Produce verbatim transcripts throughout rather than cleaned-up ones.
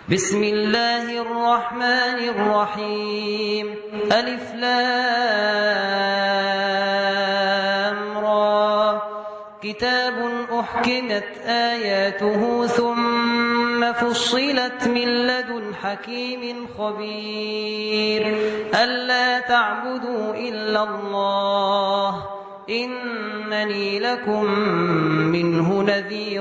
بسم الله الرحمن الرحيم ألف لام را كتاب أحكمت آياته ثم فصلت من لدن حكيم خبير ألا تعبدوا إلا الله إنني لكم منه نذير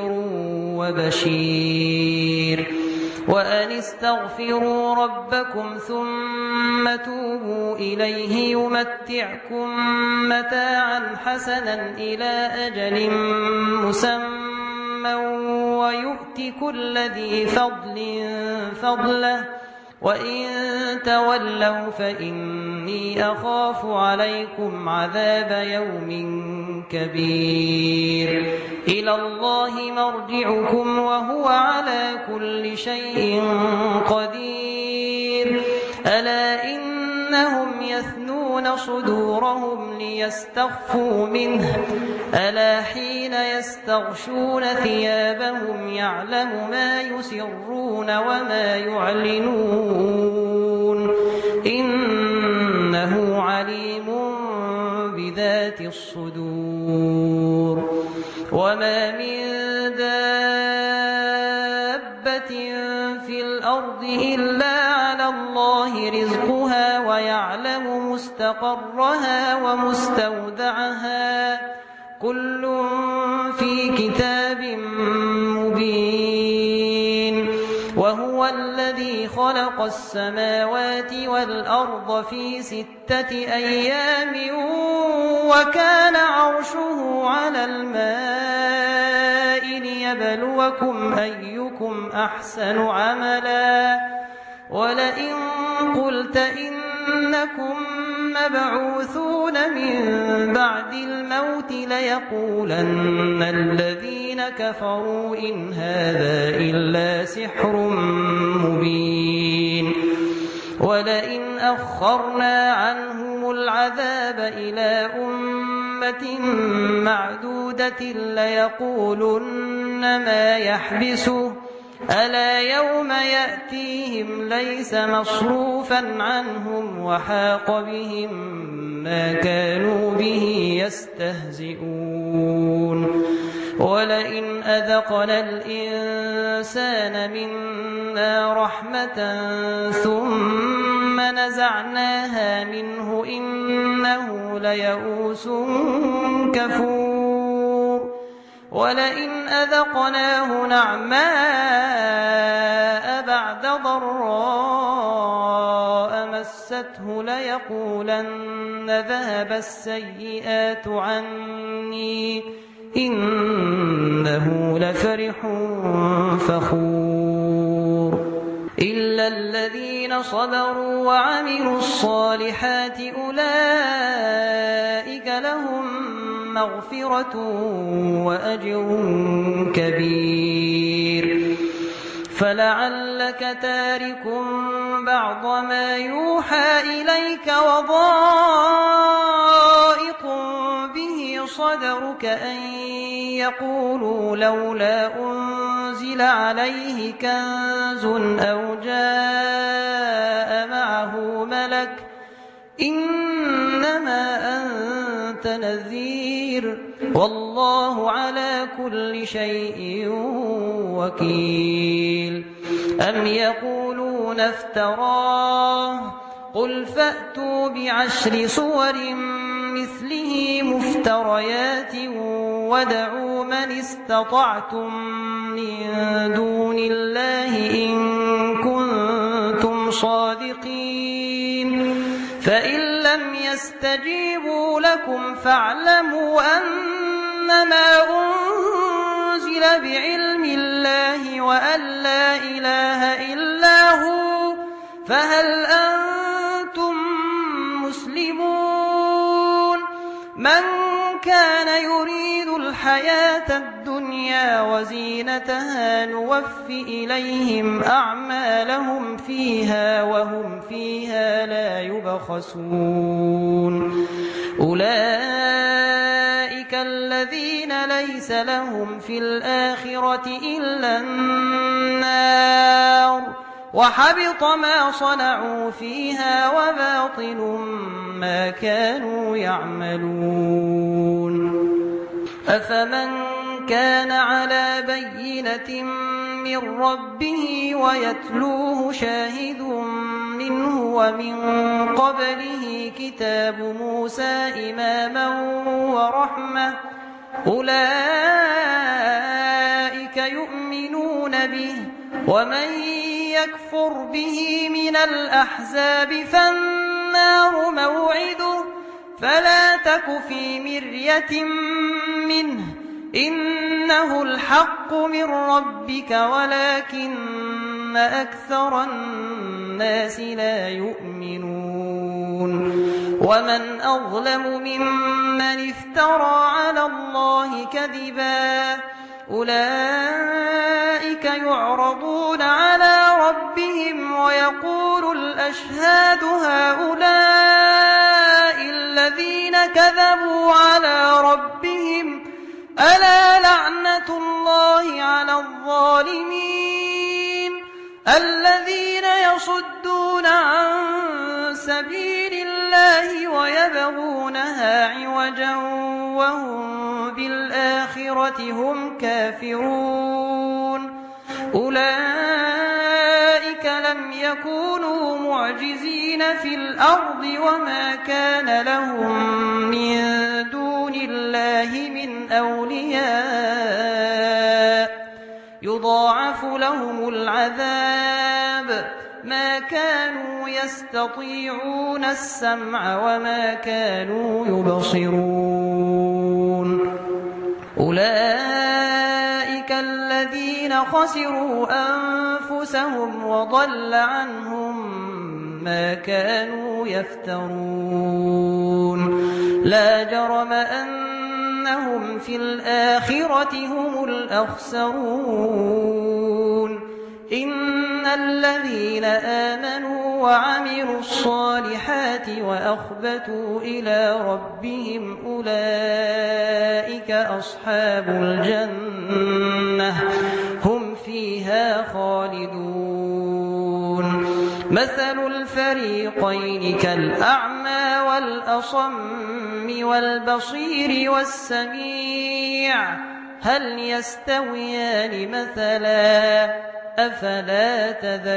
وبشير وأن استغفروا ربكم ثم توبوا إليه يمتعكم متاعا حسنا إلى أجل مسمى ويؤت كل ذي فضل فضله وإن تولوا فإني أخاف عليكم عذاب يوم كبير إلى الله مرجعكم وهو على كل شيء قدير ألا إنهم يثنون صدورهم ليستخفوا منه ألا حين يستغشون ثيابهم يعلم ما يسرون وما يعلنون إنه عليم بذات الصدور وما من دابة في الأرض إلا على الله رزقها ويعلم مستقرها ومستودعها كل في كتاب مبين وهو الذي خلق السماوات والأرض في ستة أيام وكان عرشه على الماء ليبلوكم أيكم أحسن عملا ولئن قلت إنكم مبعوثون من بعد الموت ليقولن الذين كفروا إن هذا إلا سحر مبين ولئن أخرنا عنهم العذاب إلى أمة معدودة ليقولن ما يحبسه ألا يوم يأتيهم ليس مصروفا عنهم وحاق بهم ما كانوا به يستهزئون ولئن أذقنا الإنسان منا رحمة ثم نزعناها منه إنه ليئوس كفور ولئن أذقناه نعماء بعد ضراء مسته ليقولن ذهب السيئات عني إنه لفرح فخور إلا الذين صبروا وعملوا الصالحات أولئك لهم مغفرة وأجر كبير فلعلك تارك بعض ما يوحى إليك وضائق به صدرك أن يقولوا لولا أنزل عليه كنز أو جاء معه ملك إنما أنت نذير والله على كل شيء وكيل أم يقولون افتراه قل فأتوا بعشر صور مثله مفتريات ودعوا من استطعتم من دون الله إن كنتم صادقين فإن لم يستجيبوا لكم فاعلموا أنما أنزل بعلم الله وأن لا إله إلا هو فهل أنتم مسلمون من كان يريد الحياة الدنيا وزينتها نوف إليهم أعمالهم فيها وهم فيها لا يبخسون أولئك الذين ليس لهم في الآخرة إلا النار وحبط ما صنعوا فيها وباطل ما كانوا يعملون. أفمن كان على بينة من ربه ويتلوه شاهد منه ومن قبله كتاب موسى إماما ورحمة أولئك يؤمنون به، ومن يكفر به من الأحزاب فالنار موعده، فلا تك في مرية منه إنه الحق من ربك ولكن أكثر الناس لا يؤمنون. ومن أظلم ممن افترى على الله كذبا أولئك يعرضون على ربهم ويقول الأشهاد هؤلاء الذين كذبوا على ربهم ألا لعنة الله على الظالمين الذين يصدون عن سبيل الله ويبغونها عوجا وهم بالآخرة هم كافرون. أولئك لم يكونوا معجزين في الأرض وما كان لهم من دون الله من أولياء يضاعف لهم العذاب ما كانوا يستطيعون السمع وما كانوا يبصرون. أولئك الذين خسروا أنفسهم وضل عنهم ما كانوا يفترون. لا جرم أنهم في الآخرة هم الأخسرون. إن الذين آمنوا وعملوا الصالحات وأخبتوا إلى ربهم أولئك أصحاب الجنة هم فيها خالدون. مثل الفريقين كالأعمى والأصم والبصير والسميع هل يستويان مثلا أفلا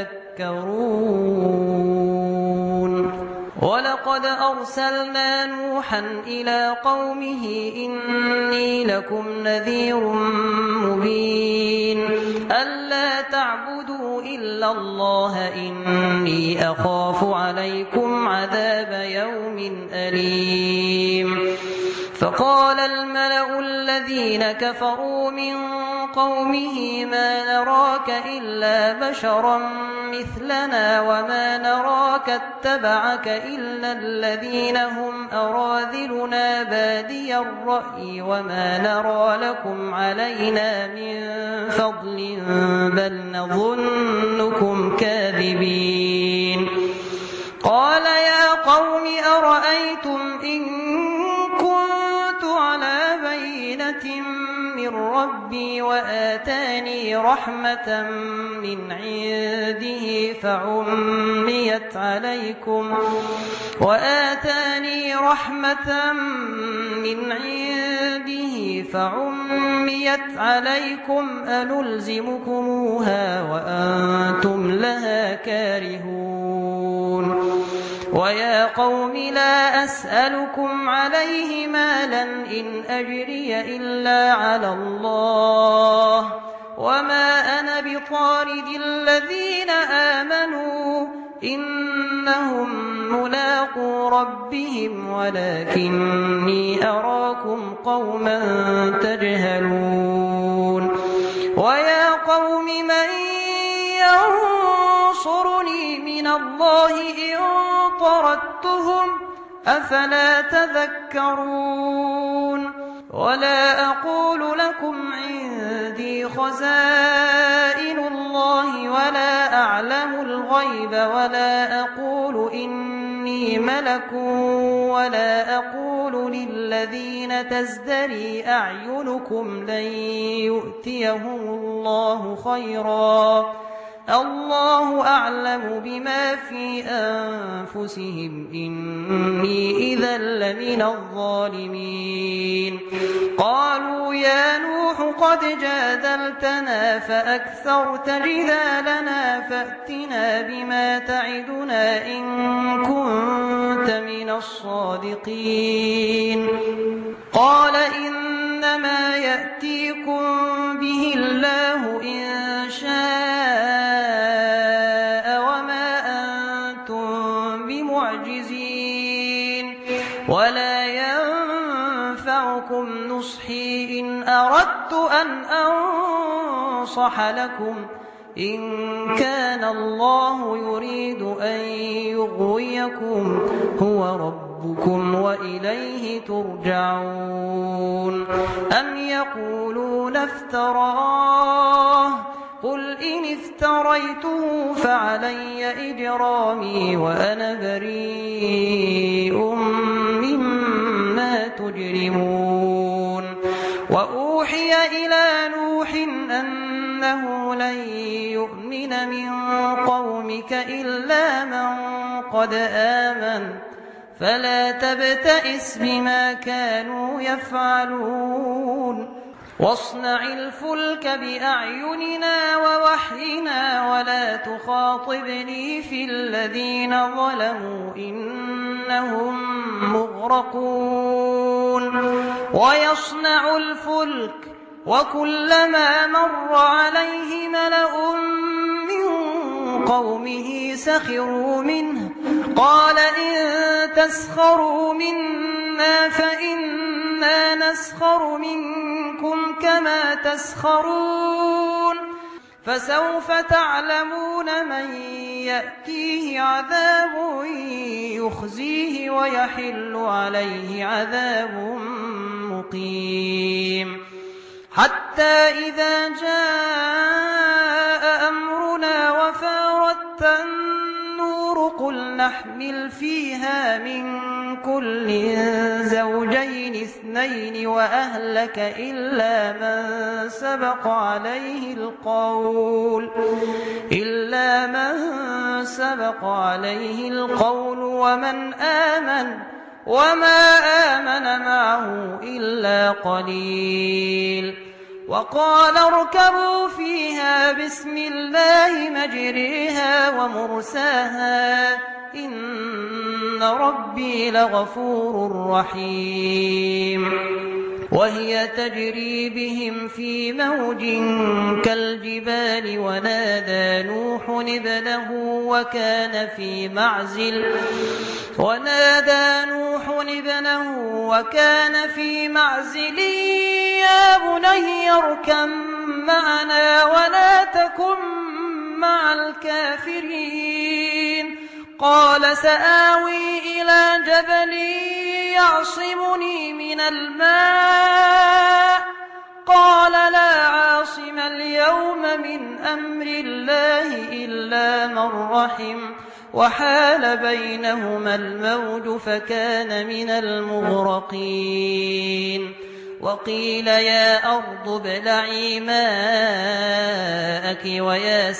تذكرون. ولقد أرسلنا نوحا إلى قومه إني لكم نذير مبين ألا تعبدوا إلا الله إني أخاف عليكم عذاب يوم أليم. فقال الملأ الذين كفروا من قومه ما نراك إلا بشرا مثلنا وما نراك اتبعك إلا الذين هم أراذلنا بادي الرأي وما نرى لكم علينا من فضل بل نظنكم كاذبين. قال يا قوم أرأيتم إن كنت على بينة من ربي وآتاني رحمة من عنده فعميت عليكم وآتاني رحمة من عنده فعميت عليكم أنلزمكموها وأنتم لها كارهون. ويا قوم لا أسألكم عليه مالا إن أجري إلا على الله وما أنا بطارد الذين آمنوا إنهم ملاقو ربهم ولكني أراكم قوما تجهلون. ويا قوم من ينصرني من الله إن طردتهم أفلا تذكرون. ولا أقول لكم عندي خزائن الله ولا أعلم الغيب ولا أقول إني ملك ولا أقول للذين تزدري أعينكم لن يؤتيهم الله خيرا الله أعلم بما في أنفسهم إني إذا لمن الظالمين قالوا يا نوح قد جادلتنا فأكثرت جدالنا فأتنا بما تعدنا إن كنت من الصادقين قال إنما يأتيكم به الله إن شاء وما أنتم بمعجزين ولا ينفعكم نصحي إن أردت أن أنصح لكم إن كان الله يريد أن يغويكم هو ربكم وإليه ترجعون أم يقولون افتراه قل إن افتريته فعلي إجرامي وأنا بريء مما تجرمون وأوحي إلى نوح أنه لن يؤمن من قومك إلا من قد آمن فلا تبتئس بما كانوا يفعلون واصنع الفلك بأعيننا ووحينا ولا تخاطبني في الذين ظلموا إنهم مغرقون ويصنع الفلك وكلما مر عليه ملأ من قومه سخروا منه قال إن تسخروا منا فإنا نسخر منكم كما تسخرون فسوف تعلمون من يأتيه عذاب يخزيه ويحل عليه عذاب مقيم حتى إذا جاء أمرنا وفارت النور قل نحمل فيها من كل زوجين اثنين وأهلك إلا من سبق عليه القول إلا من سبق عليه القول ومن آمن وما آمن معه إلا قليل وقال اركبوا فيها بسم الله مجريها ومرساها إن ربي لغفور رحيم وهي تجري بهم في موج كالجبال ونادى نوح ابنه وكان في معزل ونادى نوح ابنه وكان في معزل يا بني اركب معنا ولا تكن مع الكافرين قال سآوي إلى جبل يعصمني من الماء قال لا عاصم اليوم من أمر الله إلا من رحم وحال بينهما الموج فكان من المغرقين وقيل يا أرض ابلعي ماءك ويا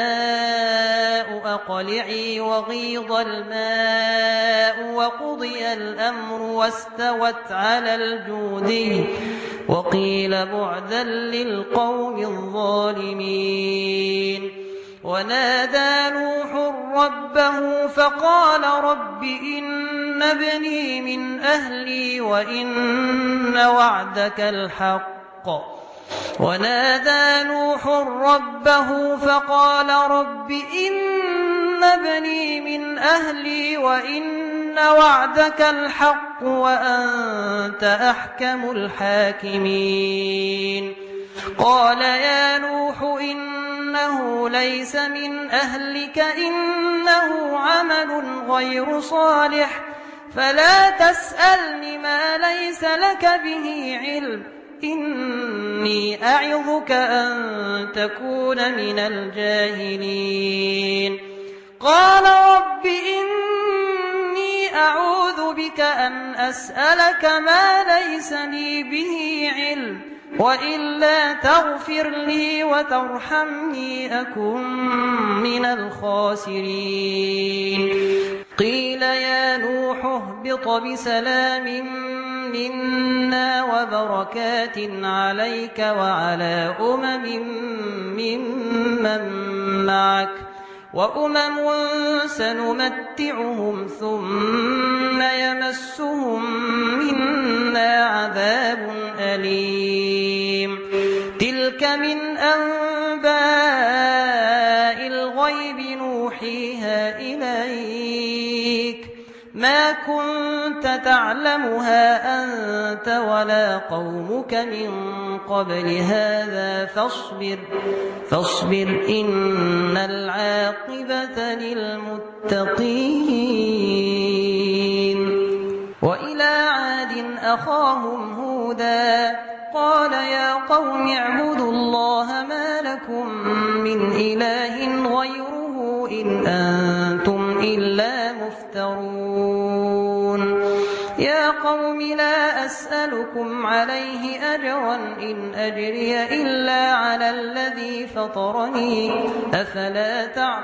سماء أقلعي وغيض الماء وقضي الأمر واستوت على الجودي وقيل بعدا للقوم الظالمين ونادى نوح ربه فقال رب إن ابني من أهلي وإن وعدك الحق ونادى نوح ربه فقال رب إن ابني من أهلي وإن وعدك الحق وأنت أحكم الحاكمين قال يا نوح إنه ليس من أهلك إنه عمل غير صالح فلا تسألني ما ليس لك به علم إني أعظك أن تكون من الجاهلين قال رب إني أعوذ بك أن أسألك ما ليس لي به علم وإلا تغفر لي وترحمني أكن من الخاسرين قيل يا نوح اهبط بسلام منا وبركات عليك وعلى أمم ممن معك وأمم سنمتعهم ثم يمسهم منا عذاب أليم تلك من أنباء الغيب نوحيها إليك ما كنت تعلمها أنت ولا قومك من قبل هذا فاصبر فاصبر إن العاقبة للمتقين وإلى عاد أخاهم هودا قال يا قوم اعبدوا الله ما لكم من إله غيره إن أنتم إلا مفترون يا قوم لا أسألكم عليه أجرا إن أجري إلا على الذي فطرني أفلا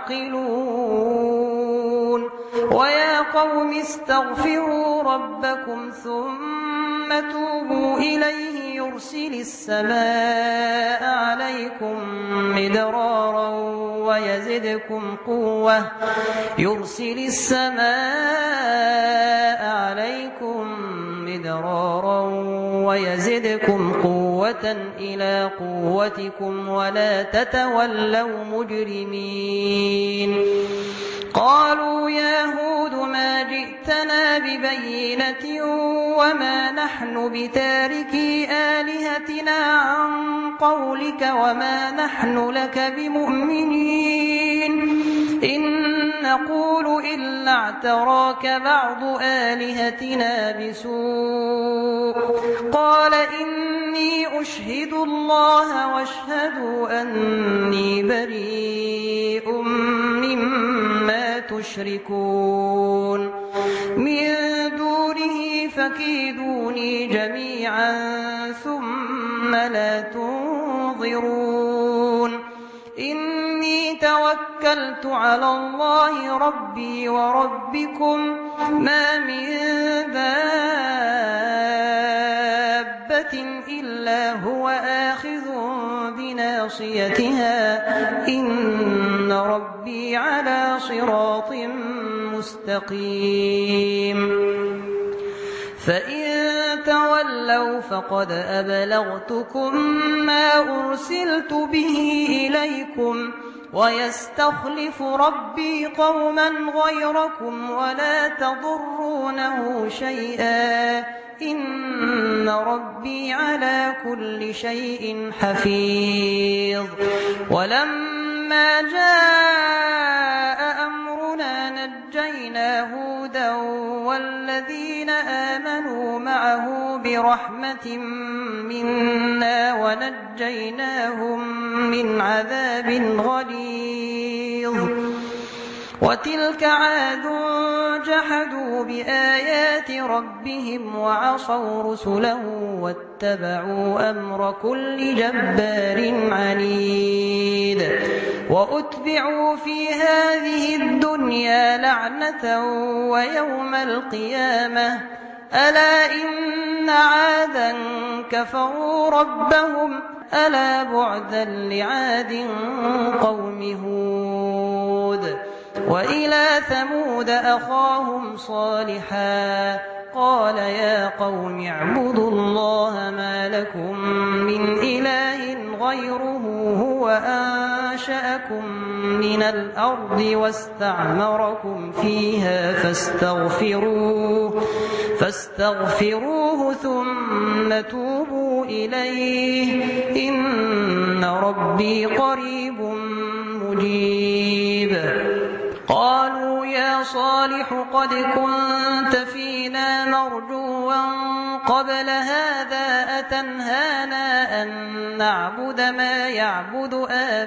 تعقلون ويا قوم استغفروا ربكم ثم توبوا إليه يرسل السماء عليكم مدرارا ويزدكم قوة يرسل السماء عليكم مدرارا ويزدكم قوة إلى قوتكم ولا تتولوا مجرمين قالوا يا هود ما جئتنا ببينة وما نحن بتاركي آلهتنا عن قولك وما نحن لك بمؤمنين إن نقول إلا اعتراك بعض آلهتنا بسوء قال إني أشهد الله واشهدوا أني بريء مما تشركون من دونه فكيدوني جميعا ثم لا تنظرون إني توكلت على الله ربي وربكم ما من دابة إلا هو آخذ بناصيتها إن ربي على صراط مستقيم فإن تولوا فقد أبلغتكم ما أرسلت به إليكم ويستخلف ربي قوما غيركم ولا تضرونه شيئا إن ربي على كل شيء حفيظ ولما جاء أمرنا نجينا هودا والذين آمنوا معه برحمة منا ونجيناهم من عذاب غليظ وتلك عاد جحدوا بآيات ربهم وعصوا رسله واتبعوا أمر كل جبار عنيد وأتبعوا في هذه الدنيا لعنة ويوم القيامة ألا إن عادا كفروا ربهم ألا بعدا لعاد قوم هود وإلى ثمود أخاهم صالحا قال يا قوم اعبدوا الله ما لكم من إله غيره هو أنشأكم من الأرض واستعمركم فيها فاستغفروه فاستغفروه ثم توبوا إليه إن ربي قريب مجيب قالوا يا صالح قد كنت فينا مرجوا قبل هذا أتنهانا أن نعبد ما يعبد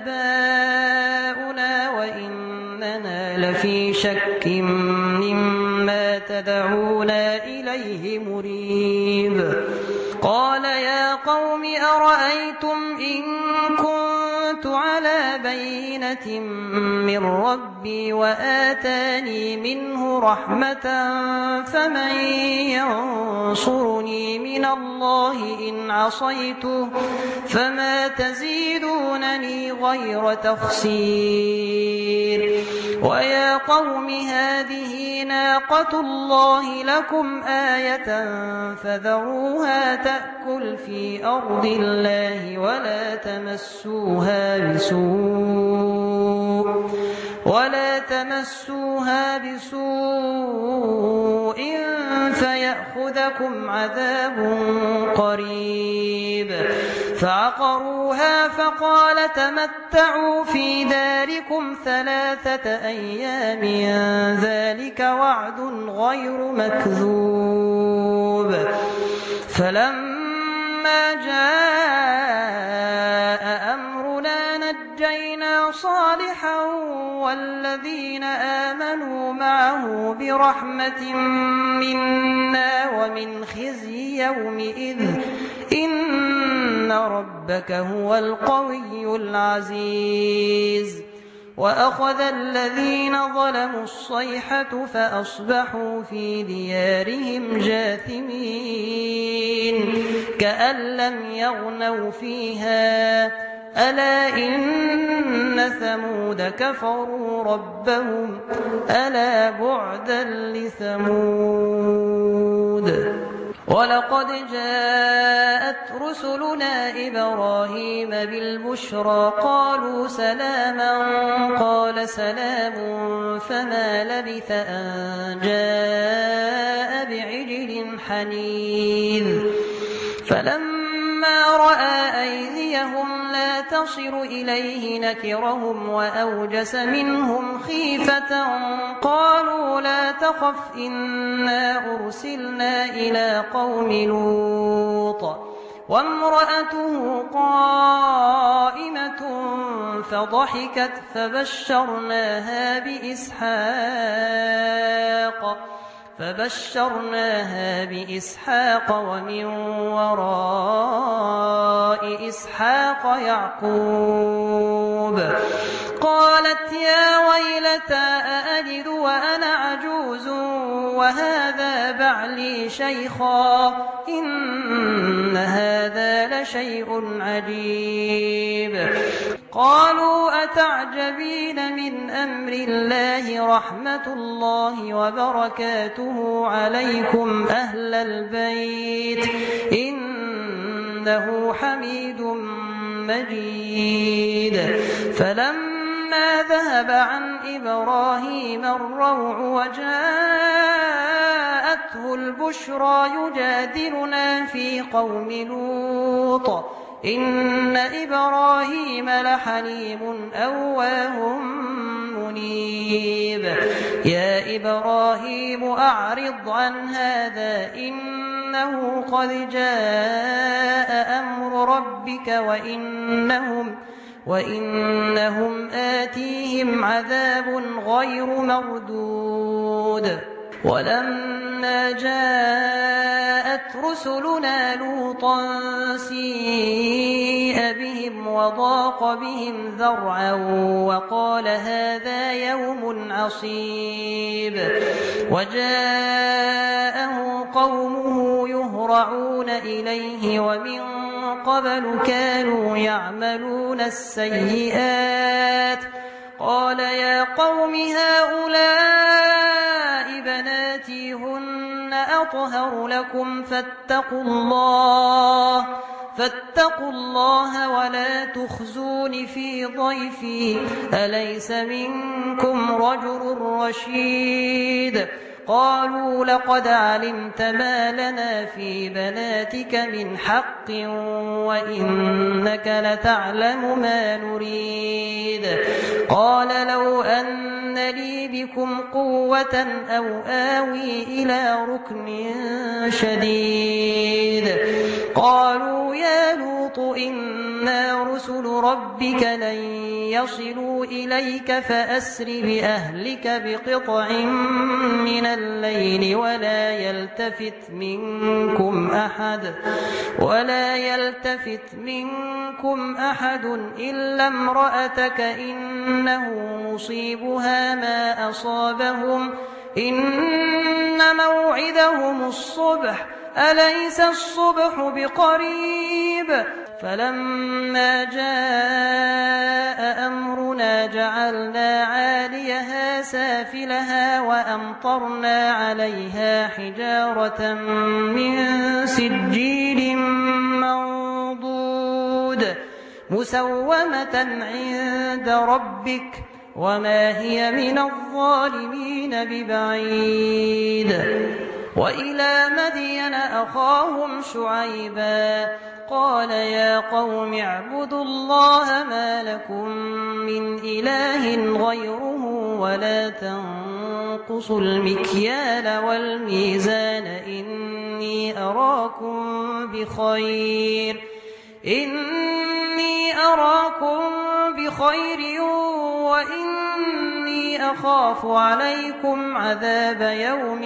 آباؤنا وإننا لفي شك مما تدعونا إليه مريب قال يا قوم أرأيتم إن كنت على بينة من ربي وآتاني منه رحمة فمن ينصرني من الله إن عصيته فما تزيدونني غير تخسير ويا قوم هذه ناقة الله لكم آية فذروها تأكل في أرض الله ولا تمسوها بسوء ولا تمسوها بسوء فيأخذكم عذاب قريب فعقروها فقال تمتعوا في داركم ثلاثة أيام ذلك وعد غير مكذوب فلما جاء أمرنا نجينا صالحا والذين آمنوا معه برحمة منا ومن خزي يومئذ إن ربك هو القوي العزيز وأخذ الذين ظلموا الصيحة فأصبحوا في ديارهم جاثمين كأن لم يغنوا فيها ألا إن ثمود كفروا ربهم ألا بعدا لثمود ولقد جاءت رسلنا إبراهيم بالبشرى قالوا سلاما قال سلام فما لبث أن جاء بعجل حنيذ فلما رأى أيديهم لا تصل إليه نكرهم وأوجس منهم خيفة قالوا لا تخف إنا أرسلنا إلى قوم لوط وامرأته قائمة فضحكت فبشرناها بإسحاق فبشرناها بإسحاق ومن وراء إسحاق يعقوب قالت يا ويلتى أألد وأنا عجوز وهذا بعلي شيخا إن هذا لشيء عجيب قالوا أتعجبين من أمر الله رحمة الله وبركاته عليكم أهل البيت إنه حميد مجيد فلما ذهب عن إبراهيم الروع وجاءته البشرى يجادلنا في قوم لوط إن إبراهيم لحليم أواه منيب يا إبراهيم أعرض عن هذا إنه قد جاء أمر ربك وإنهم وإنهم آتيهم عذاب غير مردود ولما جاءت رسلنا لوطا سيء بهم وضاق بهم ذرعا وقال هذا يوم عصيب وجاءه قومه يهرعون إليه ومن قبل كانوا يعملون السيئات قال يا قوم هؤلاء بناتي هن أطهر لكم فاتقوا الله فاتقوا الله ولا تخزون في ضيفي أليس منكم رجل رشيد قالوا لقد علمت ما لنا في بناتك من حق وإنك لتعلم ما نريد قال لو أن لي بكم قوة أو آوي إلى ركن شديد قالوا يا لوط إن إنا رسل ربك لن يصلوا إليك فأسر بأهلك بقطع من الليل ولا يلتفت منكم أحد ولا يلتفت منكم أحد إلا امرأتك إنه مصيبها ما أصابهم إن موعدهم الصبح أليس الصبح بقريب فلما جاء أمرنا جعلنا عاليها سافلها وأمطرنا عليها حجارة من سجيل منضود مسومة عند ربك وما هي من الظالمين ببعيد وإلى مدين أخاهم شعيبا قال يا قوم اعبدوا الله ما لكم من إله غيره ولا تنقصوا المكيال والميزان إني أراكم بخير إني أراكم بخير وإني أخاف عليكم عذاب يوم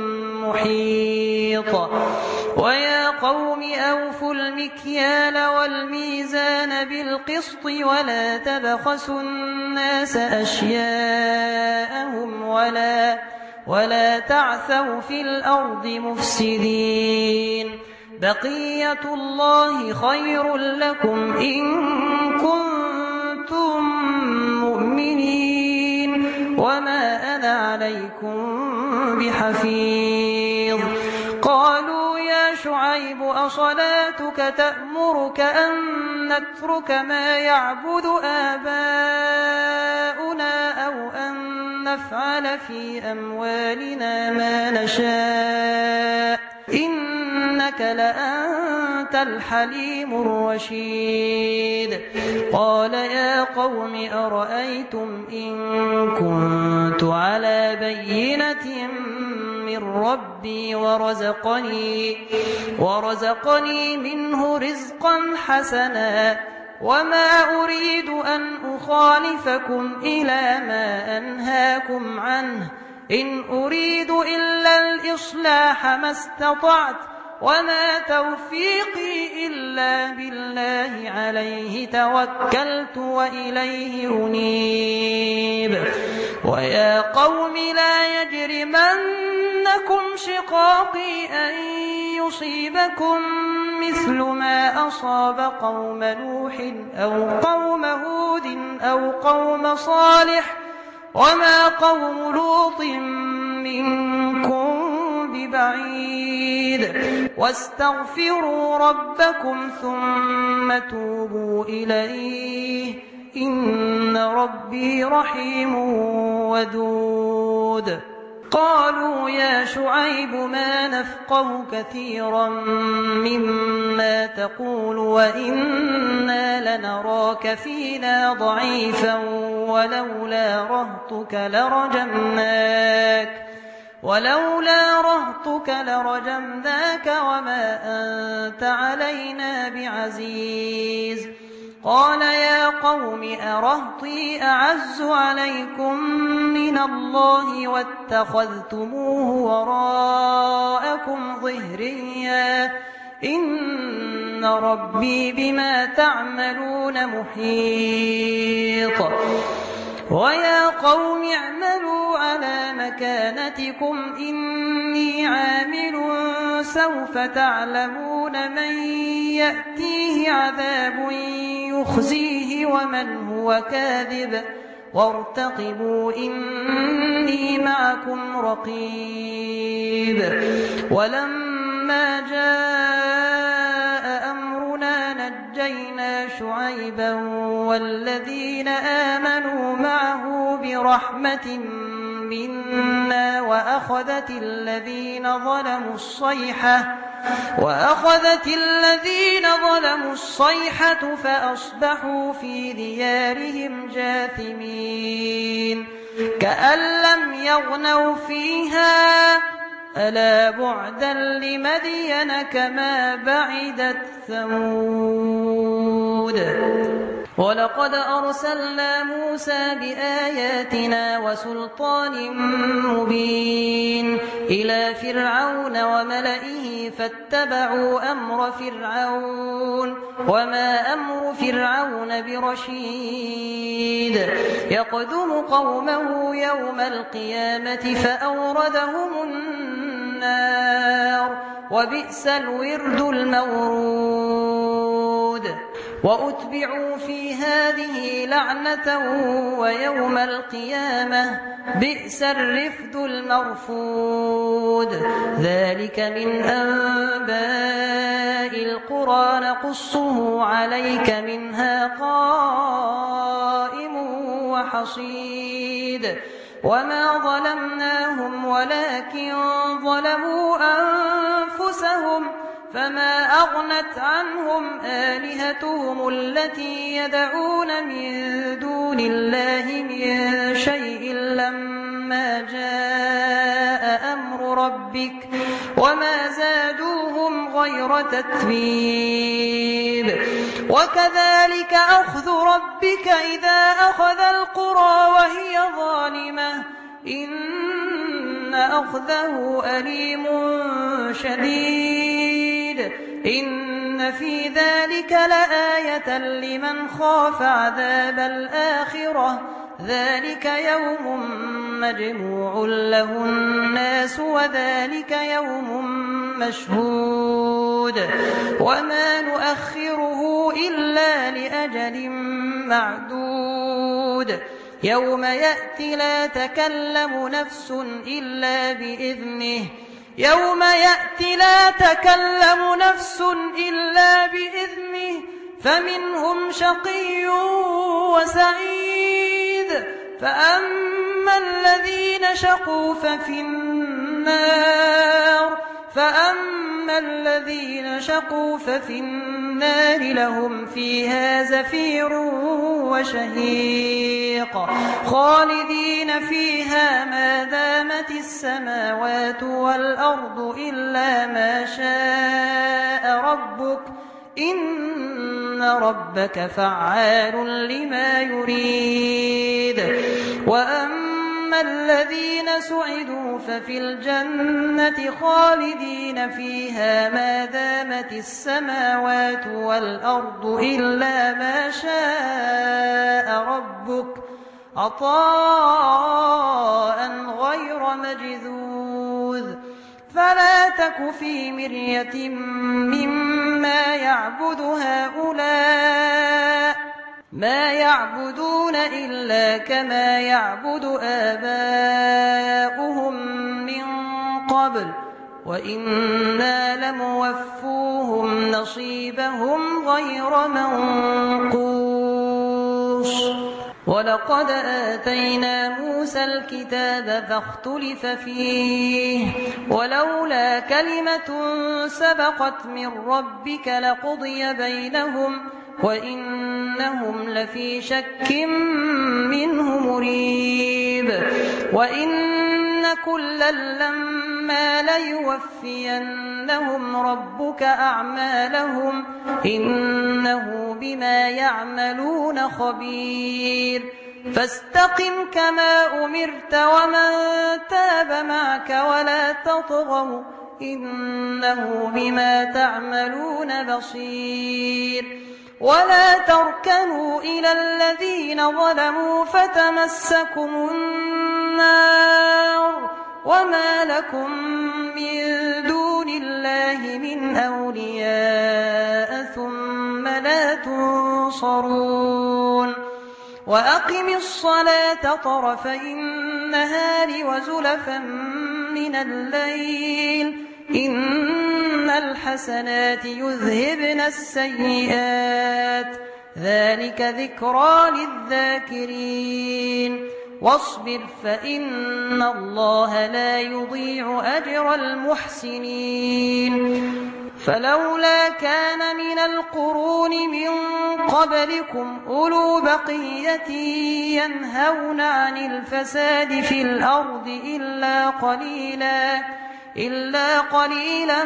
محيط ويا قوم أوفوا المكيال والميزان بالقسط ولا تبخسوا الناس أشياءهم ولا ولا تعثوا في الأرض مفسدين بقية الله خير لكم إن كنتم مؤمنين وما أنا عليكم بحفيظ قالوا يا شعيب أصلاتك تأمرك أن نترك ما يعبد آباؤنا أو أن نفعل في أموالنا ما نشاء إنك لأنت الحليم الرشيد قال يا قوم أرأيتم إن كنت على بينة من ربي ورزقني ورزقني منه رزقا حسنا وما أريد أن أخالفكم إلى ما أنهاكم عنه إن أريد إلا الإصلاح ما استطعت وما توفيقي إلا بالله عليه توكلت وإليه أنيب ويا قوم لا يجرمنكم شقاقي أن يصيبكم مثل ما أصاب قوم نوح أو قوم هود أو قوم صالح وما قوم لوط منكم ببعيد واستغفروا ربكم ثم توبوا إليه إن ربي رحيم ودود قالوا يا شعيب ما نفقه كثيرا مما تقول وإنا لنراك فينا ضعيفا ولولا رهطك لرجمناك ولولا رهطك لرجمناك وما أنت علينا بعزيز قال يا قوم أرهطي أعز عليكم من الله واتخذتموه وراءكم ظهريا إن ربي بما تعملون محيط ويا قوم اعملوا على مكانتكم إني عامل سوف تعلمون من يأتيه عذاب يخزيه ومن هو كاذب وارتقبوا إني معكم رقيب ولما جاء أمرنا نجينا شعيبا والذين آمنوا معه برحمة منا وأخذت الذين ظلموا الصيحة وأخذت الذين ظلموا الصيحة فأصبحوا في ديارهم جاثمين كأن لم يغنوا فيها ألا بعدا لمدين كما بعدت ثمود ولقد أرسلنا موسى بآياتنا وسلطان مبين إلى فرعون وملئه فاتبعوا أمر فرعون وما أمر فرعون برشيد يقدم قومه يوم القيامة فأوردهم النار وبئس الورد المورود وأتبعوا في هذه لعنة ويوم القيامة بئس الرفد المرفود ذلك من أنباء القرى نقصه عليك منها قائم وحصيد وما ظلمناهم ولكن ظلموا أنفسهم فما أغنت عنهم آلهتهم التي يدعون من دون الله من شيء لما جاء أمر ربك وما زادوهم غير تتبيب وكذلك أخذ ربك إذا أخذ القرى وهي ظالمة إن أخذه أليم شديد إن في ذلك لآية لمن خاف عذاب الآخرة ذلك يوم مجموع له الناس وذلك يوم مشهود وما نؤخره إلا لأجل معدود يوم يأتي لا تكلم نفس إلا بإذنه يوم يأتي لا تكلم نفس إلا بإذنه فمنهم شقي وسعيد فأما الذين شقوا ففي النار فأما الذين شقوا ففي النار لهم فيها زفير وشهيق خالدين فيها ما دامت السماوات والأرض إلا ما شاء ربك إن ربك فعال لما يريد وأما الذين سعدوا ففي الجنة خالدين فيها ما دامت السماوات والأرض إلا ما شاء ربك عطاء غير مجذوذ فلا تك في مرية مما يعبد هؤلاء ما يعبدون إلا كما يعبد آباؤهم من قبل وإنا لموفوهم نصيبهم غير منقوص ولقد آتينا موسى الكتاب فاختلف فيه ولولا كلمة سبقت من ربك لقضي بينهم وإنهم لفي شك منه مريب وإن كلا لما ليوفينهم ربك أعمالهم إنه بما يعملون خبير فاستقم كما أمرت ومن تاب معك ولا تطغوا إنه بما تعملون بصير ولا تركنوا إلى الذين ظلموا فتمسكم النار وما لكم من دون الله من أولياء ثم لا تنصرون وأقم الصلاة طرفي النهار وزلفا من الليل إن الحسنات يذهبن السيئات ذلك ذكرى للذاكرين واصبر فإن الله لا يضيع أجر المحسنين فلولا كان من القرون من قبلكم أولو بقية ينهون عن الفساد في الأرض إلا قليلا إلا قليلا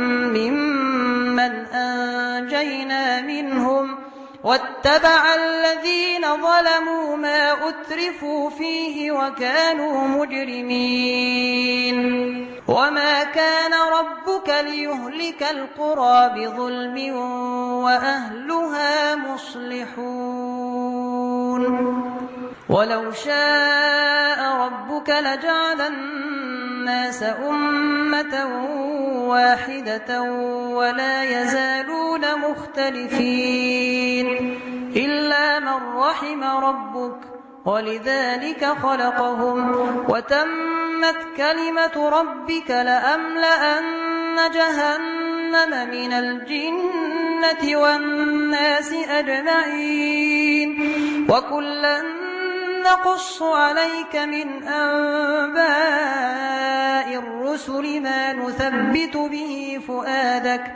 ممن أنجينا منهم واتبع الذين ظلموا ما أترفوا فيه وكانوا مجرمين وما كان ربك ليهلك القرى بظلم وأهلها مصلحون ولو شاء ربك لجعل الناس أمة واحدة ولا يزالون مختلفين إلا من رحم ربك ولذلك خلقهم وتمت كلمة ربك لأملأن جهنم من الجنة والناس أجمعين وكلا نقص عليك من أنباء الرسل ما نثبت به فؤادك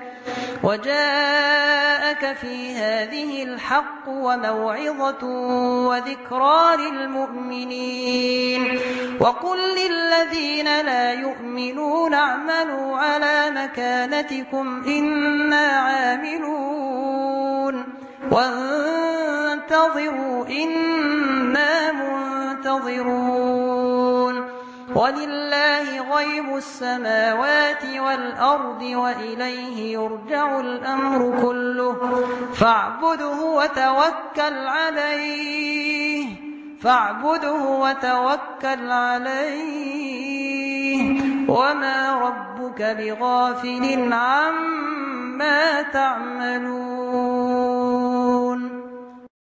وجاءك في هذه الحق وموعظة وذكرى للمؤمنين وقل للذين لا يؤمنون اعملوا على مكانتكم إنا عاملون وانتظروا إنا منتظرون ولله غيب السماوات والأرض وإليه يرجع الأمر كله فاعبده وتوكل عليه فاعبده وتوكل عليه وما ربك بغافل عما تعملون